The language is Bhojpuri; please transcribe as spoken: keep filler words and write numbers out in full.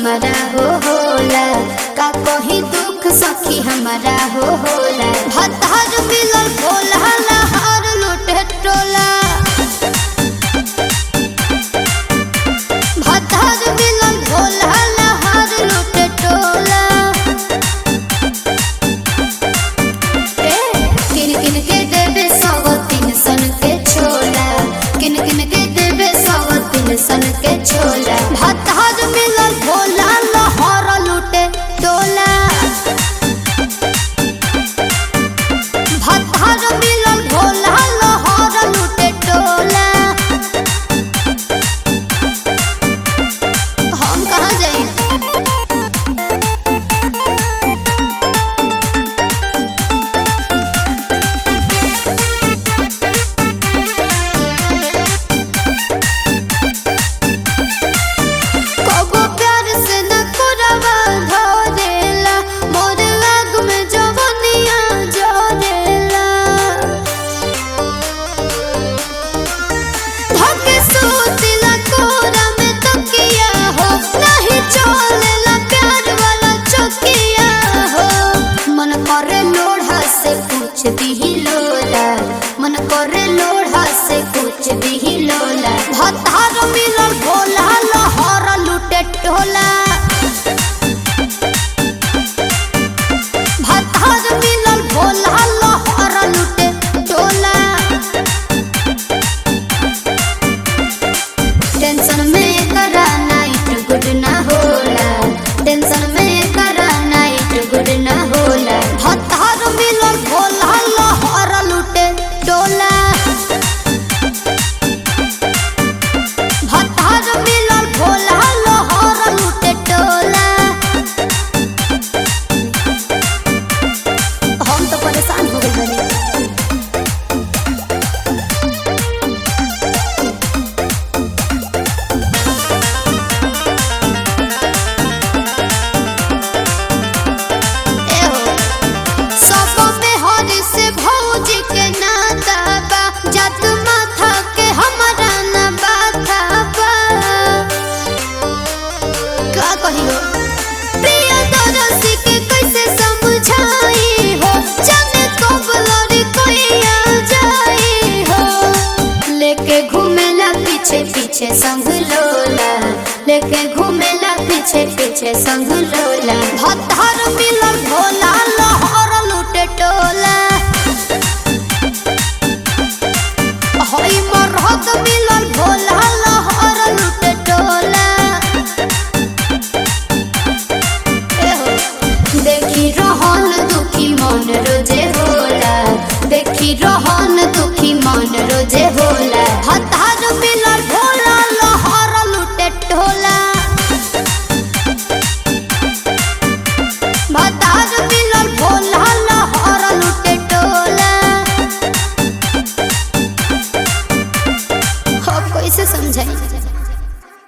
हमारा हो होला, का कही दुख सखी हमारा हो होला। भतार मिलल भोला लहार लूटे टोला, भतार मिलल भोला लहार लूटे टोला। किन किन के देवे सौ तीन सन के छोला, किन किन के देवे सौ तीन सन के छोला। भतार मिलल भोला लहार लूटे टोला, भतार मिलल भोला लहार लूटे टोला। हम कहाँ जाई? कबो प्यार से न कोरवा धरेला, मोर आग में जवनिया जरेला। धके सूतिला कोरा में तकिया हो, नहीं चलेला प्यार वाला चौकिया हो। मन करे लोढ़ा से पूछ दिही लोला, मन करे लोढ़ा से पूछ दिही लोला। भतार मिलल भोला लहार लूटे टोला, भतार मिलल भोला लहार लूटे टोला। टेंशन में करा नाइट गुड ना होला, टेंशन में करा नाइट गुड ना होला। भतार मिलल भोला लहार लूटे टोला, भतार मिलल भोला लहार लूटे टोला। हम तो परेशान हो गए बने। सबो में हरी से भौजी के नाता बा, जात माथा के हमारा ना बाथा बा। का कहियो प्रिय दरसी के कैसे समझाई हो, जाने कब लड़ी कोइया जाई हो। लेके घूमेला पीछे पीछे संग लोला, लेके घूमेला पीछे पीछे संग लोला। भतार मिलल भोला लहार लूटे टोला।